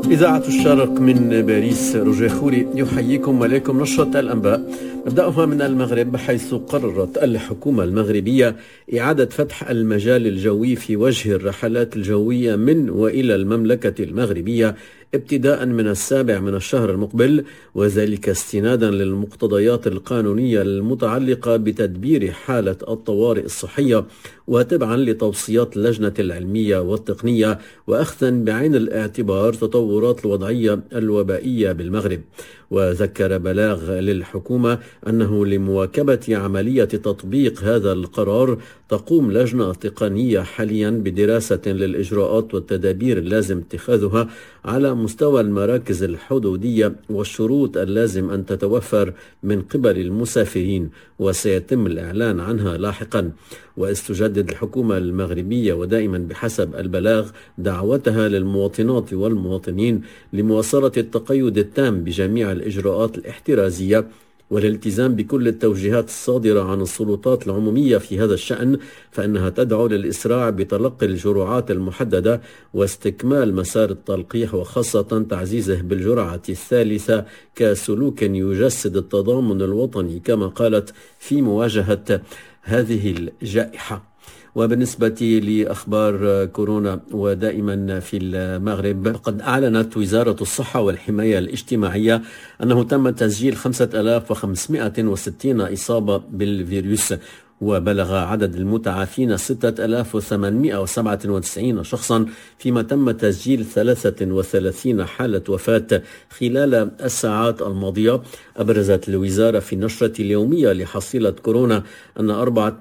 إذاعة الشرق من باريس، روجيه خوري يحييكم ولكم نشرة الأنباء. نبدأها من المغرب، حيث قررت الحكومة المغربية إعادة فتح المجال الجوي في وجه الرحلات الجوية من وإلى المملكة المغربية ابتداء من 7 من الشهر المقبل، وذلك استنادا للمقتضيات القانونية المتعلقة بتدبير حالة الطوارئ الصحية، وتبعا لتوصيات اللجنة العلمية والتقنية، وأخذا بعين الاعتبار تطورات الوضعية الوبائية بالمغرب. وذكر بلاغ للحكومة أنه لمواكبة عملية تطبيق هذا القرار تقوم لجنة تقنية حاليا بدراسة للإجراءات والتدابير اللازم اتخاذها على مستوى المراكز الحدودية والشروط اللازم أن تتوفر من قبل المسافرين، وسيتم الإعلان عنها لاحقا. واستجدد الحكومة المغربية ودائما بحسب البلاغ دعوتها للمواطنات والمواطنين لمواصلة التقيد التام بجميع الإجراءات الاحترازية والالتزام بكل التوجيهات الصادرة عن السلطات العمومية في هذا الشأن، فإنها تدعو للإسراع بتلقي الجرعات المحددة واستكمال مسار التلقيح، وخاصة تعزيزه بالجرعة الثالثة كسلوك يجسد التضامن الوطني كما قالت في مواجهة هذه الجائحة. وبالنسبة لأخبار كورونا ودائما في المغرب، قد أعلنت وزارة الصحة والحماية الاجتماعية أنه تم تسجيل 5560 إصابة بالفيروس، وبلغ عدد المتعافين 6897 شخصا، فيما تم تسجيل 33 حالة وفاة خلال الساعات الماضية. أبرزت الوزارة في النشرة اليومية لحصيلة كورونا أن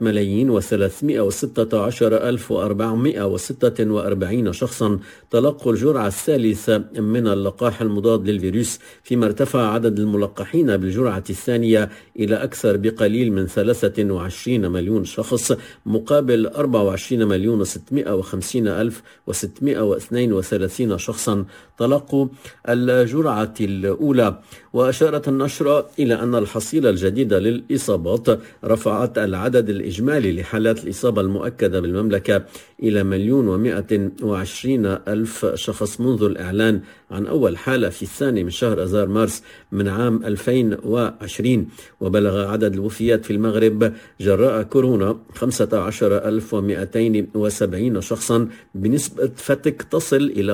4,316,446 شخصا تلقوا الجرعة الثالثة من اللقاح المضاد للفيروس، فيما ارتفع عدد الملقحين بالجرعة الثانية إلى أكثر بقليل من 23 مليون شخص، مقابل 24,650,632 شخصا تلقوا الجرعة الأولى. وأشارت النشرة إلى أن الحصيلة الجديدة للإصابات رفعت العدد الإجمالي لحالات الإصابة المؤكدة بالمملكة إلى 1,120,000 شخص منذ الإعلان عن أول حالة في 2 من شهر أذار مارس من عام 2020. وبلغ عدد الوفيات في المغرب جراء كورونا 15,270 شخصا، بنسبة فتك تصل إلى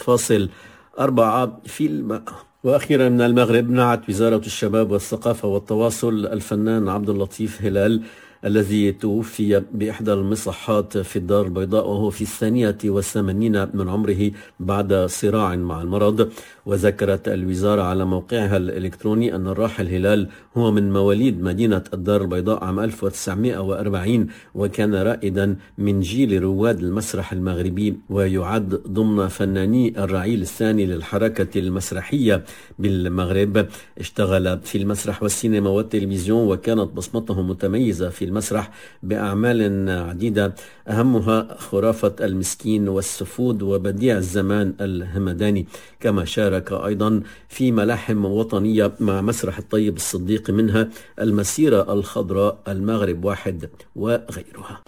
1.4%. وأخيرا من المغرب، نعت وزارة الشباب والثقافة والتواصل الفنان عبد اللطيف هلال الذي توفي بإحدى المصحات في الدار البيضاء وهو في 82 من عمره بعد صراع مع المرض. وذكرت الوزارة على موقعها الإلكتروني أن الراحل هلال هو من مواليد مدينة الدار البيضاء عام 1940، وكان رائدا من جيل رواد المسرح المغربي، ويعد ضمن فناني الرعيل الثاني للحركة المسرحية بالمغرب. اشتغل في المسرح والسينما والتلفزيون، وكانت بصمته متميزة في المسرح بأعمال عديدة أهمها خرافة المسكين والسفود وبديع الزمان الهمداني، كما شارك أيضا في ملاحم وطنية مع مسرح الطيب الصديق، منها المسيرة الخضراء، المغرب واحد، وغيرها.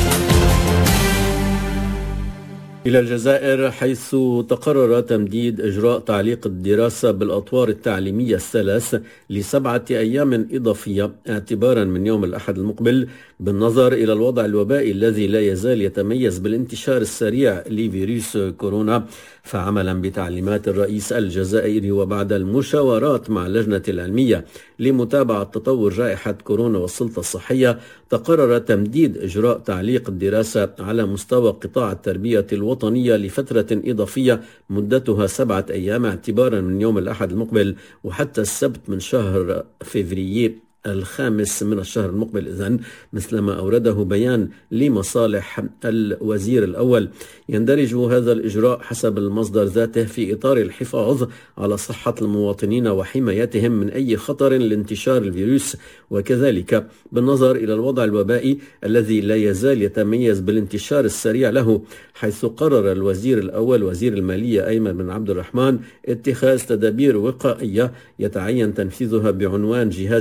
إلى الجزائر، حيث تقرر تمديد إجراء تعليق الدراسة بالأطوار التعليمية الثلاث ل7 أيام إضافية اعتبارا من يوم الأحد المقبل، بالنظر إلى الوضع الوبائي الذي لا يزال يتميز بالانتشار السريع لفيروس كورونا. فعملا بتعليمات الرئيس الجزائري وبعد المشاورات مع اللجنة العلمية لمتابعة تطور جائحة كورونا والسلطة الصحية، تقرر تمديد إجراء تعليق الدراسة على مستوى قطاع التربية الوطنية لفترة إضافية مدتها 7 أيام اعتبارا من يوم الأحد المقبل وحتى السبت من شهر فبراير 5 من الشهر المقبل إذن، مثلما أورده بيان لمصالح الوزير الأول. يندرج هذا الإجراء حسب المصدر ذاته في إطار الحفاظ على صحة المواطنين وحمايتهم من أي خطر لانتشار الفيروس، وكذلك بالنظر إلى الوضع الوبائي الذي لا يزال يتميز بالانتشار السريع له، حيث قرر الوزير الأول وزير المالية أيمن بن عبد الرحمن اتخاذ تدابير وقائية يتعين تنفيذها بعنوان جهاز تسيير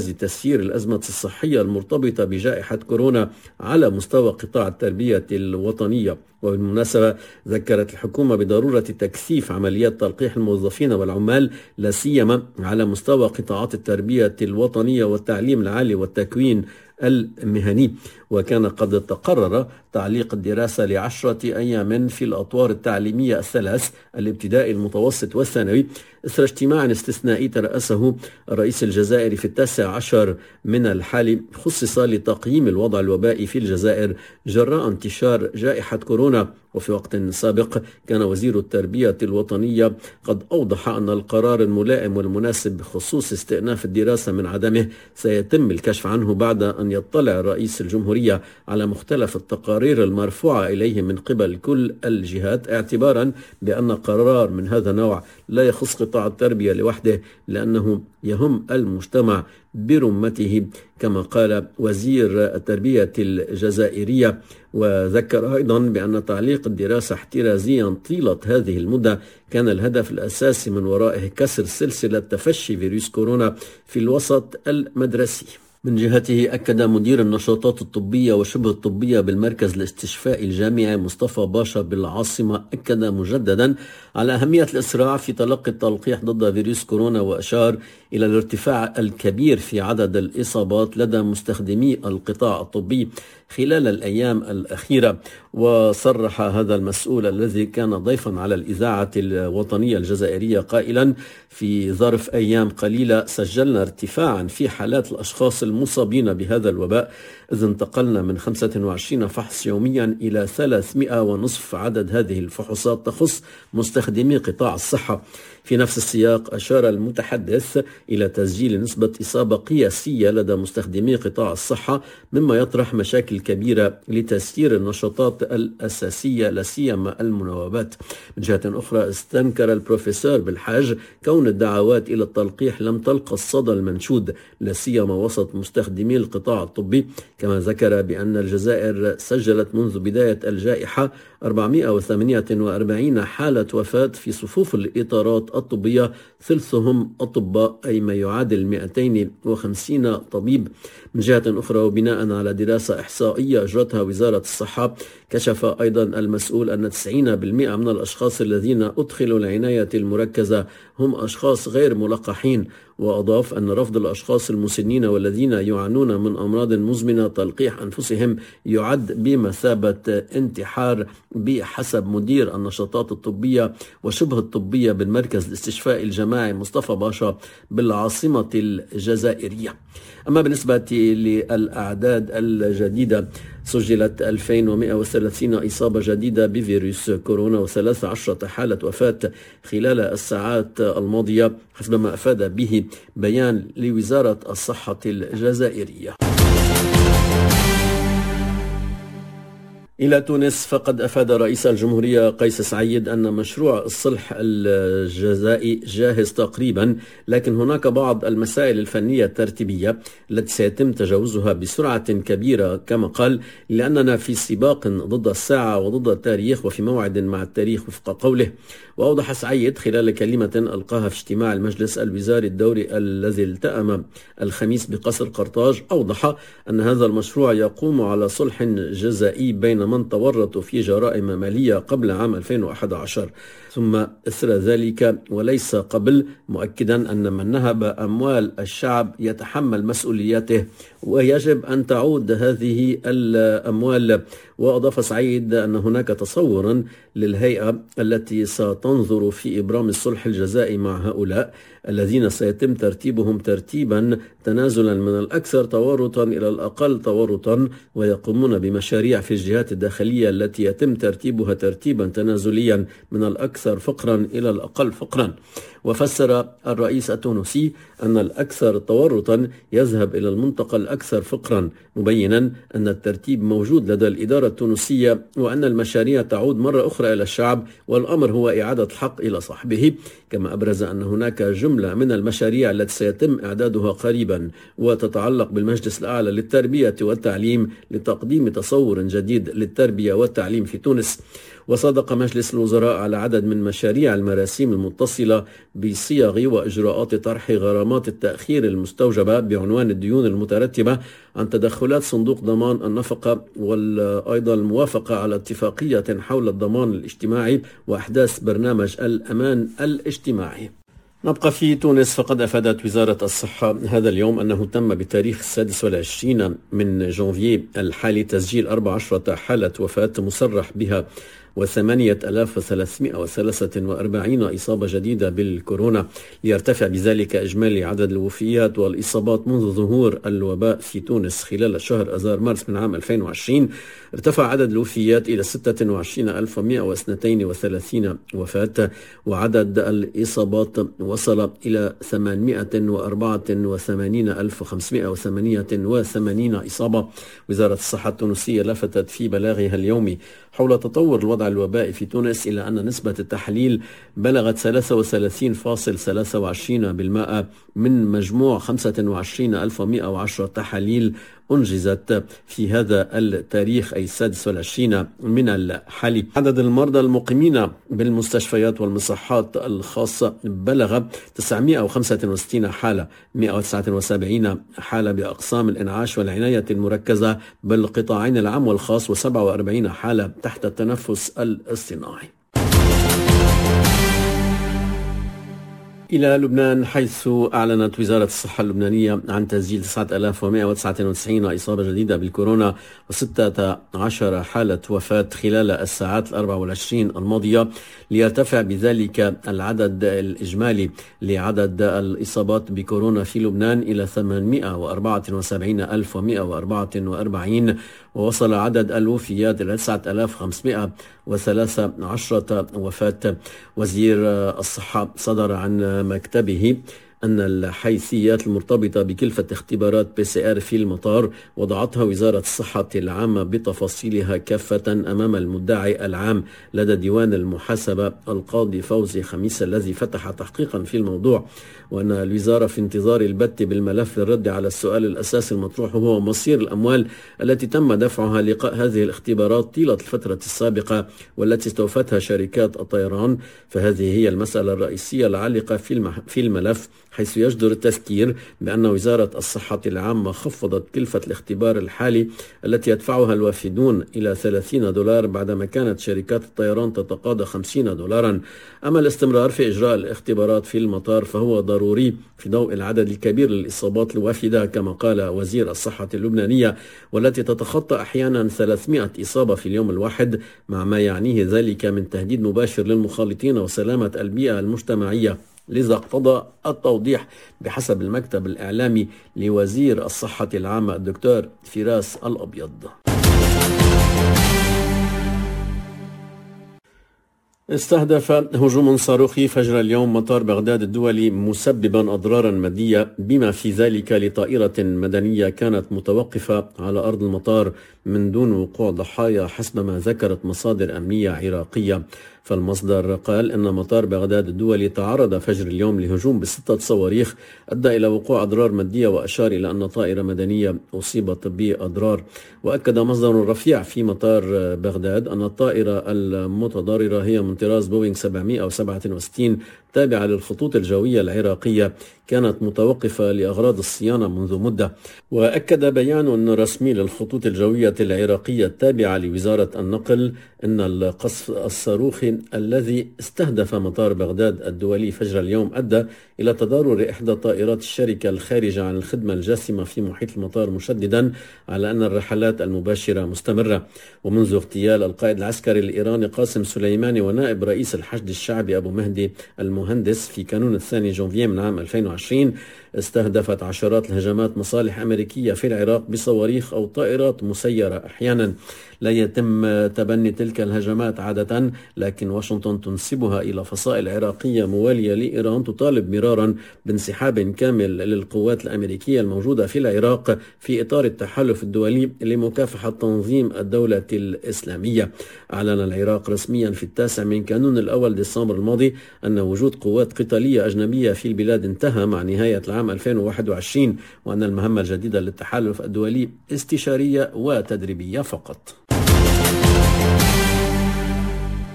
تأثير الأزمة الصحية المرتبطة بجائحة كورونا على مستوى قطاع التربية الوطنية. وبالمناسبة ذكرت الحكومة بضرورة تكثيف عمليات تلقيح الموظفين والعمال لا سيما على مستوى قطاعات التربية الوطنية والتعليم العالي والتكوين المهني. وكان قد تقرر تعليق الدراسة ل10 أيام في الأطوار التعليمية الثلاث الابتدائي المتوسط والثانوي إثر اجتماع استثنائي ترأسه الرئيس الجزائري في 19 من الحالي خصص لتقييم الوضع الوبائي في الجزائر جراء انتشار جائحة كورونا. وفي وقت سابق كان وزير التربية الوطنية قد أوضح أن القرار الملائم والمناسب بخصوص استئناف الدراسة من عدمه سيتم الكشف عنه بعد أن يطلع رئيس الجمهورية على مختلف التقارير المرفوعة إليه من قبل كل الجهات، اعتبارا بأن قرار من هذا النوع لا يخص قطاع التربية لوحده لأنه يهم المجتمع برمته كما قال وزير التربية الجزائرية. وذكر أيضا بأن تعليق الدراسة احترازيا طيلة هذه المدة كان الهدف الأساسي من ورائه كسر سلسلة تفشي فيروس كورونا في الوسط المدرسي. من جهته أكد مدير النشاطات الطبية وشبه الطبية بالمركز الاستشفائي الجامعي مصطفى باشا بالعاصمة أكد مجددا على أهمية الإسراع في تلقي التلقيح ضد فيروس كورونا، وأشار إلى الارتفاع الكبير في عدد الإصابات لدى مستخدمي القطاع الطبي خلال الأيام الأخيرة. وصرح هذا المسؤول الذي كان ضيفا على الإذاعة الوطنية الجزائرية قائلا: في ظرف أيام قليلة سجلنا ارتفاعا في حالات الأشخاص المصابين بهذا الوباء، إذ انتقلنا من 25 فحص يوميا إلى 300 عدد هذه الفحوصات تخص مستخدمي قطاع الصحة. في نفس السياق أشار المتحدث إلى تسجيل نسبة إصابة قياسية لدى مستخدمي قطاع الصحة، مما يطرح مشاكل كبيرة لتسيير النشاطات الأساسية لا سيما المناوبات. من جهة أخرى استنكر البروفيسور بالحاج كون الدعوات إلى التلقيح لم تلقى الصدى المنشود لا سيما وسط مستخدمي القطاع الطبي، كما ذكر بأن الجزائر سجلت منذ بداية الجائحة 448 حالة وفاة في صفوف الإطارات الطبية، ثلثهم أطباء أي ما يعادل 250 طبيب. من جهة أخرى وبناء على دراسة إحصائية أجرتها وزارة الصحة كشف أيضا المسؤول أن 90% من الأشخاص الذين أدخلوا العناية المركزة هم أشخاص غير ملقحين. وأضاف أن رفض الأشخاص المسنين والذين يعانون من أمراض مزمنة تلقيح أنفسهم يعد بمثابة انتحار بحسب مدير النشاطات الطبية وشبه الطبية بالمركز الاستشفائي الجماعي مصطفى باشا بالعاصمة الجزائرية. أما بالنسبة للأعداد الجديدة سجلت 2130 إصابة جديدة بفيروس كورونا و13 حالة وفاة خلال الساعات الماضية حسب ما أفاد به بيان لوزارة الصحة الجزائرية. إلى تونس، فقد أفاد رئيس الجمهورية قيس سعيد أن مشروع الصلح الجزائي جاهز تقريبا، لكن هناك بعض المسائل الفنية الترتيبية التي سيتم تجاوزها بسرعة كبيرة كما قال، لأننا في سباق ضد الساعة وضد التاريخ وفي موعد مع التاريخ وفق قوله. وأوضح سعيد خلال كلمة ألقاها في اجتماع المجلس الوزاري الدوري الذي التأم الخميس بقصر قرطاج، أوضح أن هذا المشروع يقوم على صلح جزائي بين من تورطوا في جرائم مالية قبل عام 2011 ثم إثر ذلك وليس قبل، مؤكدا أن من نهب أموال الشعب يتحمل مسؤولياته ويجب أن تعود هذه الأموال. وأضاف سعيد أن هناك تصورا للهيئة التي ستنظر في إبرام الصلح الجزائي مع هؤلاء الذين سيتم ترتيبهم ترتيبا تنازلا من الأكثر تورطا إلى الأقل تورطا، ويقومون بمشاريع في الجهات الداخلية التي يتم ترتيبها ترتيبا تنازليا من الأكثر فقرا إلى الأقل فقرا. وفسر الرئيس التونسي أن الأكثر تورطا يذهب إلى المنطقة الأكثر فقرا، مبينا أن الترتيب موجود لدى الإدارة التونسية وأن المشاريع تعود مرة أخرى إلى الشعب والأمر هو إعادة الحق إلى صاحبه. كما أبرز أن هناك جملة من المشاريع التي سيتم إعدادها قريبا وتتعلق بالمجلس الأعلى للتربية والتعليم لتقديم تصور جديد للتربية والتعليم في تونس. وصادق مجلس الوزراء على عدد من مشاريع المراسيم المتصلة بصيغ وإجراءات طرح غرامات التأخير المستوجبة بعنوان الديون المترتبة عن تدخلات صندوق ضمان النفقة، وأيضا الموافقة على اتفاقية حول الضمان الاجتماعي وأحداث برنامج الأمان الاجتماعي. نبقى في تونس، فقد أفادت وزارة الصحة هذا اليوم أنه تم بتاريخ 26 من جانفي الحالي تسجيل 14 حالة وفاة مصرح بها و8343 إصابة جديدة بالكورونا، ليرتفع بذلك إجمالي عدد الوفيات والإصابات منذ ظهور الوباء في تونس خلال شهر أذار مارس من عام 2020. ارتفع عدد الوفيات إلى 26132 وفاة، وعدد الإصابات وصل إلى 884588 إصابة. وزارة الصحة التونسية لفتت في بلاغها اليومي حول تطور الوضع الوبائي في تونس إلى أن نسبة التحاليل بلغت 33.23% من مجموع 25110 تحاليل أنجزت في هذا التاريخ أي 26 من الحالي. عدد المرضى المقيمين بالمستشفيات والمصحات الخاصة بلغ 965 حالة، 179 حالة بأقسام الإنعاش والعناية المركزة بالقطاعين العام والخاص، و47 حالة تحت التنفس الاصطناعي. إلى لبنان، حيث أعلنت وزارة الصحة اللبنانية عن تسجيل 9199 إصابة جديدة بالكورونا و16 حالة وفاة خلال الساعات 24 الماضية، ليرتفع بذلك العدد الإجمالي لعدد الإصابات بكورونا في لبنان إلى 874144، ووصل عدد الوفيات إلى 9513 وفاة. وزير الصحة صدر عن مكتبه أن الحيثيات المرتبطة بكلفة اختبارات PCR في المطار وضعتها وزارة الصحة العامة بتفاصيلها كافة أمام المدعي العام لدى ديوان المحاسبة القاضي فوزي خميس الذي فتح تحقيقا في الموضوع، وأن الوزارة في انتظار البت بالملف للرد على السؤال الأساسي المطروح، وهو مصير الأموال التي تم دفعها لقاء هذه الاختبارات طيلة الفترة السابقة والتي استوفتها شركات الطيران. فهذه هي المسألة الرئيسية العالقة في الملف، حيث يجدر التذكير بأن وزارة الصحة العامة خفضت كلفة الاختبار الحالي التي يدفعها الوافدون إلى $30 بعدما كانت شركات الطيران تتقاضى $50. أما الاستمرار في إجراء الاختبارات في المطار فهو ضروري في ضوء العدد الكبير للإصابات الوافدة كما قال وزير الصحة اللبنانية، والتي تتخطى أحيانا 300 إصابة في اليوم الواحد، مع ما يعنيه ذلك من تهديد مباشر للمخالطين وسلامة البيئة المجتمعية. لذا اقتضى التوضيح بحسب المكتب الإعلامي لوزير الصحة العامة الدكتور فراس الأبيض. استهدف هجوم صاروخي فجر اليوم مطار بغداد الدولي مسببا أضرارا مادية، بما في ذلك لطائرة مدنية كانت متوقفة على أرض المطار من دون وقوع ضحايا حسب ما ذكرت مصادر أمنية عراقية. فالمصدر قال أن مطار بغداد الدولي تعرض فجر اليوم لهجوم ب6 صواريخ أدى إلى وقوع أضرار مادية، وأشار إلى أن طائرة مدنية أصيبت بأضرار. وأكد مصدر رفيع في مطار بغداد أن الطائرة المتضررة هي من طراز بوينغ 767 تابعة للخطوط الجوية العراقية، كانت متوقفة لأغراض الصيانة منذ مدة. وأكد بيان رسمي للخطوط الجوية العراقية التابعة لوزارة النقل أن القصف الصاروخي الذي استهدف مطار بغداد الدولي فجر اليوم أدى إلى تضرر إحدى طائرات الشركة الخارجة عن الخدمة الجاسمة في محيط المطار، مشددا على أن الرحلات المباشرة مستمرة. ومنذ اغتيال القائد العسكري الإيراني قاسم سليماني ونائب رئيس الحشد الشعبي أبو مهدي المهندس في كانون 2 جانفي من عام 2020 استهدفت عشرات الهجمات مصالح أمريكية في العراق بصواريخ أو طائرات مسيرة. أحيانا لا يتم تبني تلك الهجمات عادة، لكن واشنطن تنسبها إلى فصائل عراقية موالية لإيران تطالب مرارا بانسحاب كامل للقوات الأمريكية الموجودة في العراق في إطار التحالف الدولي لمكافحة تنظيم الدولة الإسلامية. أعلن العراق رسميا في 9 من كانون الأول ديسمبر الماضي أن وجود قوات قتالية أجنبية في البلاد انتهى مع نهاية العام 2021، وأن المهمة الجديدة للتحالف الدولي استشارية وتدريبية فقط.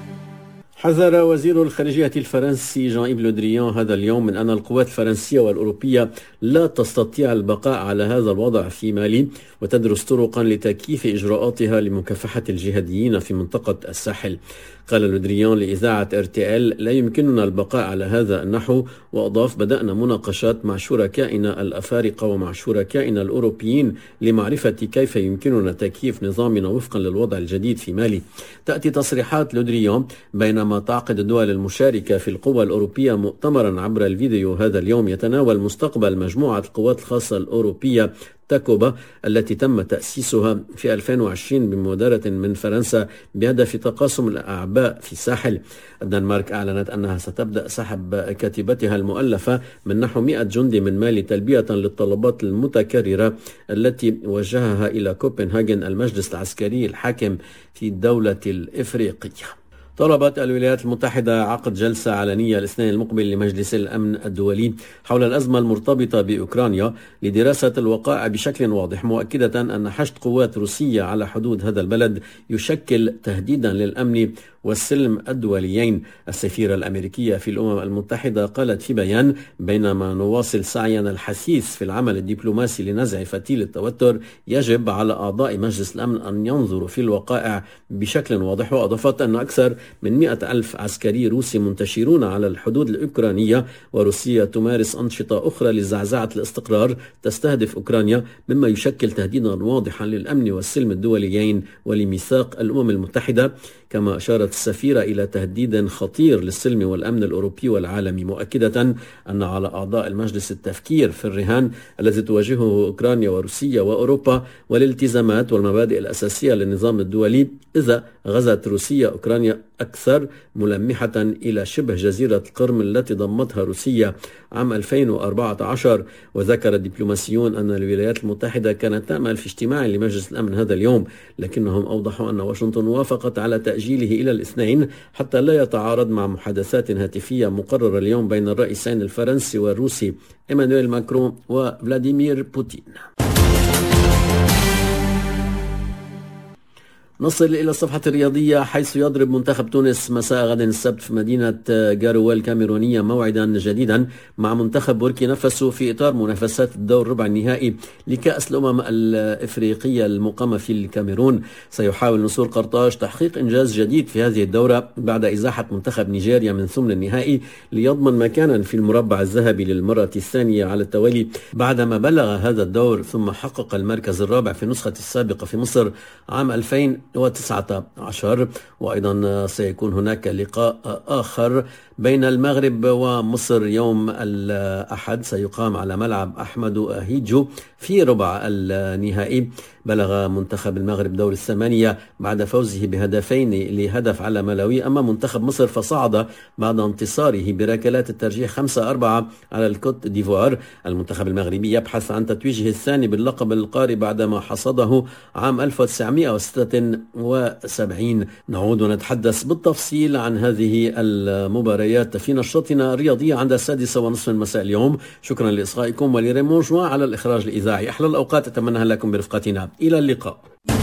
حذر وزير الخارجية الفرنسي جان إيف لو دريان هذا اليوم من أن القوات الفرنسية والأوروبية لا تستطيع البقاء على هذا الوضع في مالي، وتدرس طرقا لتكييف إجراءاتها لمكافحة الجهاديين في منطقة الساحل. قال لو دريان لإذاعة RTL: لا يمكننا البقاء على هذا النحو، وأضاف: بدأنا مناقشات مع شركائنا الأفارقة ومع شركائنا الأوروبيين لمعرفة كيف يمكننا تكييف نظامنا وفقا للوضع الجديد في مالي. تأتي تصريحات لو دريان بينما تعقد الدول المشاركة في القوى الأوروبية مؤتمرا عبر الفيديو هذا اليوم يتناول مستقبل مجموعة القوات الخاصة الأوروبية تاكوبا التي تم تأسيسها في 2020 بمبادرة من فرنسا بهدف تقاسم الأعباء في الساحل. الدنمارك أعلنت أنها ستبدأ سحب كاتبتها المؤلفة من نحو 100 جندي من مالي تلبية للطلبات المتكررة التي وجهها إلى كوبنهاجن المجلس العسكري الحاكم في الدولة الإفريقية. طلبت الولايات المتحدة عقد جلسة علنية الاثنين المقبل لمجلس الأمن الدولي حول الأزمة المرتبطة بأوكرانيا لدراسة الوقائع بشكل واضح، مؤكدة أن حشد قوات روسية على حدود هذا البلد يشكل تهديدا للأمن والسلم الدوليين. السفيرة الأمريكية في الأمم المتحدة قالت في بيان: بينما نواصل سعينا الحثيث في العمل الدبلوماسي لنزع فتيل التوتر، يجب على أعضاء مجلس الأمن أن ينظروا في الوقائع بشكل واضح. وأضافت أن أكثر من 100,000 عسكري روسي منتشرون على الحدود الأوكرانية، وروسيا تمارس أنشطة أخرى لزعزعة الاستقرار تستهدف أوكرانيا، مما يشكل تهديدا واضحا للأمن والسلم الدوليين ولميثاق الأمم المتحدة. كما أشارت السفيرة إلى تهديد خطير للسلم والأمن الأوروبي والعالمي، مؤكدة أن على أعضاء المجلس التفكير في الرهان الذي تواجهه أوكرانيا وروسيا وأوروبا والالتزامات والمبادئ الأساسية للنظام الدولي إذا غزت روسيا أوكرانيا أكثر، ملمحة إلى شبه جزيرة القرم التي ضمتها روسيا عام 2014. وذكر الدبلوماسيون أن الولايات المتحدة كانت تعمل في اجتماع لمجلس الأمن هذا اليوم، لكنهم أوضحوا أن واشنطن وافقت على تأجيله إلى الاثنين حتى لا يتعارض مع محادثات هاتفية مقررة اليوم بين الرئيسين الفرنسي والروسي إيمانويل ماكرون وفلاديمير بوتين. نصل إلى الصفحة الرياضية، حيث يضرب منتخب تونس مساء غد السبت في مدينة جاروة الكاميرونية موعدا جديدا مع منتخب بوركينا فاسو في إطار منافسات الدور ربع النهائي لكأس الأمم الإفريقية المقامة في الكاميرون. سيحاول نصور قرطاج تحقيق إنجاز جديد في هذه الدورة بعد إزاحة منتخب نيجيريا من ثمن النهائي ليضمن مكانا في المربع الذهبي للمرة الثانية على التوالي بعدما بلغ هذا الدور ثم حقق المركز الرابع في النسخة السابقة في مصر عام 2019. وأيضا سيكون هناك لقاء آخر بين المغرب ومصر يوم الأحد، سيقام على ملعب أحمد أهيجو في ربع النهائي. بلغ منتخب المغرب دور الثمانية بعد فوزه بهدفين لهدف على ملاوي، أما منتخب مصر فصعد بعد انتصاره بركلات الترجيح 5-4 على الكوت ديفوار. المنتخب المغربي يبحث عن تتويجه الثاني باللقب القاري بعدما حصده عام 1976. نعود ونتحدث بالتفصيل عن هذه المباريات في نشرتنا الرياضية عند 6:30 مساء اليوم. شكرا لإصغائكم ولريمون جوان على الإخراج الإذاعي. أحلى الأوقات أتمنى لكم برفقتنا، إلى اللقاء.